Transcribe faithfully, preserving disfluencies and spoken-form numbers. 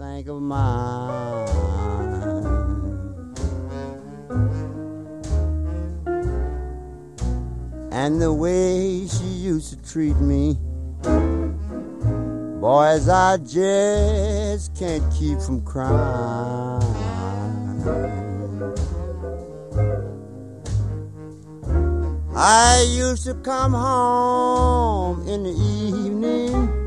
think of mine. And the way she used to treat me, boys, I just can't keep from crying. I used to come home in the evening